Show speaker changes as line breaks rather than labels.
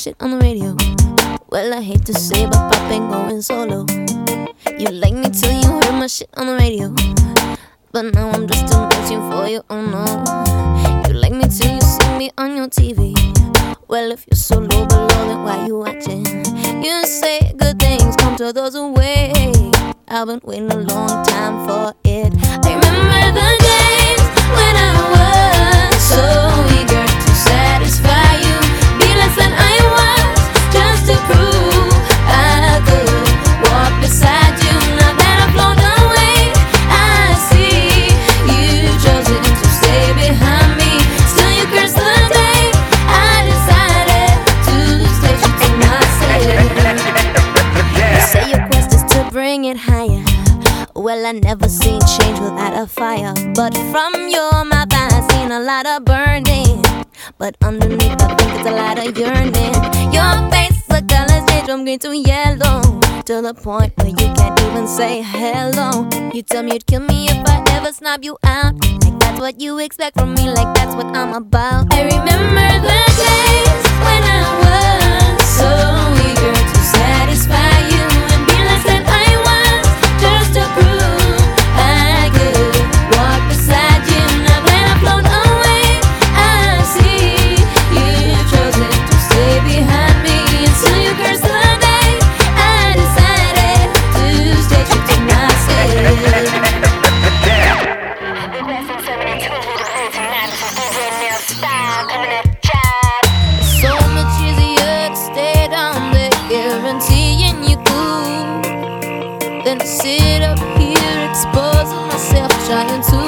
shit on the radio. Well, I hate to say, but pop ain't going solo. You like me till you heard my shit on the radio, but now I'm just too much for you, oh no. You like me till you see me on your TV. Well, if you're so low below, then why you watching? You say good things come to those who wait. I've been waiting a long time for it. I remember the days when I was so eager to satisfy you, be less than I was, just to prove I could walk beside you. Now that I've flown away, I see you chosen to stay behind me. Still you curse the day I decided to stay true to myself. You say your quest is to bring it higher. Well, I never seen change without a fire, but from your mouth I seen a lot of burning, but underneath I think it's a lot of yearning. Your face, the colors change from green to yellow, to the point where you can't even say hello. You tell me you'd kill me if I ever snob you out, like that's what you expect from me, like that's what I'm about. I remember the days when I was so eager to satisfy you and be less than I was, just to prove I could walk beside you. Now that I've flown away, I see you've chosen to stay behind me. And still you curse the day I decided to stay true to myself. So much easier to stay down there, guaranteeing you cool, than to sit up here exposing myself, trying to